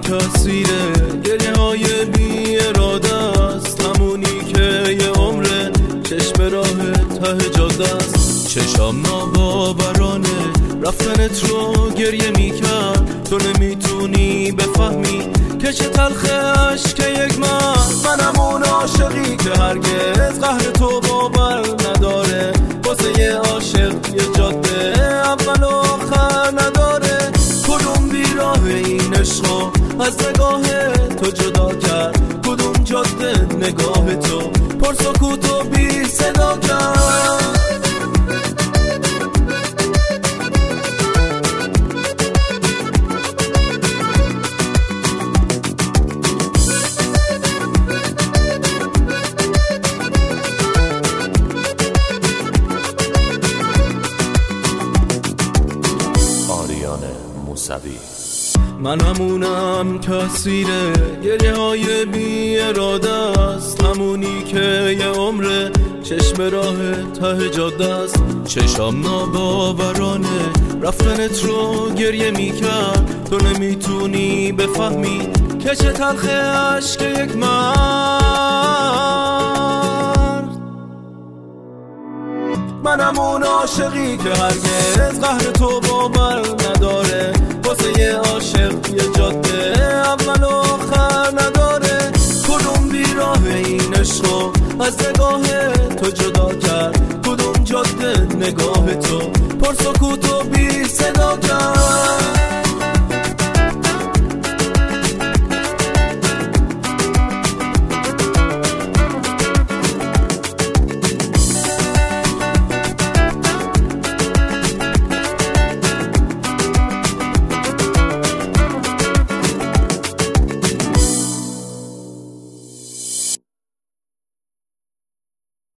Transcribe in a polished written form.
کسیره، گریه های بی اراده است، همونی که یه عمره چشم راه ته جاده است. چشم ناباورانه رفتنت رو گریه میکرد، تو نمیتونی بفهمی که چه تلخه عشق یک منم اون عاشقی که هرگز قهر تو باور نداره، واسه یه عاشق یه جاده اول و آخر نداره. کدوم بیراه این عشقو از نگاه تو جدا کرد، کدوم جاده نگاه تو پر سکوت و بی صدا کرد. من همونم کسیره، گریه های بی اراده است، همونی که یه عمره چشم راه ته جاده است. چشم ناباورانه رفتنت رو گریه میکرد، تو نمیتونی بفهمی که چه تلخه عشق یک مرد. منم اون عاشقی که هرگز قهر تو باور نداره، واسه یه عاشق یه جاده اول و آخر نداره. کدوم بیراه این عشقو از نگاه تو جدا کرد، کدوم جاده نگاه تو پر سکوت و بی صدا